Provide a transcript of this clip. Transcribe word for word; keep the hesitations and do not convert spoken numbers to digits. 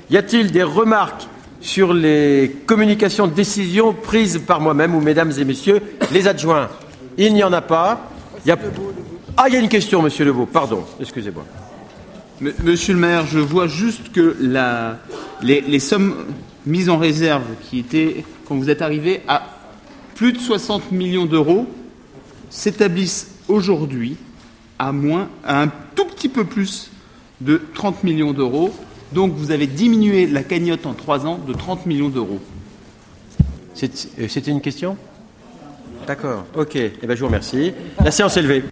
Y a-t-il des remarques sur les communications de décision prises par moi-même ou mesdames et messieurs les adjoints? Il n'y en a pas. Il y a... Ah, il y a une question, monsieur Lebeau. Pardon, excusez-moi. Monsieur le maire, je vois juste que la, les, les sommes mises en réserve qui étaient, quand vous êtes arrivé, à plus de soixante millions d'euros, s'établissent aujourd'hui à moins, à un tout petit peu plus de trente millions d'euros. Donc vous avez diminué la cagnotte en trois ans de trente millions d'euros. C'était une question? D'accord, ok. Eh bien, je vous remercie. La séance est levée.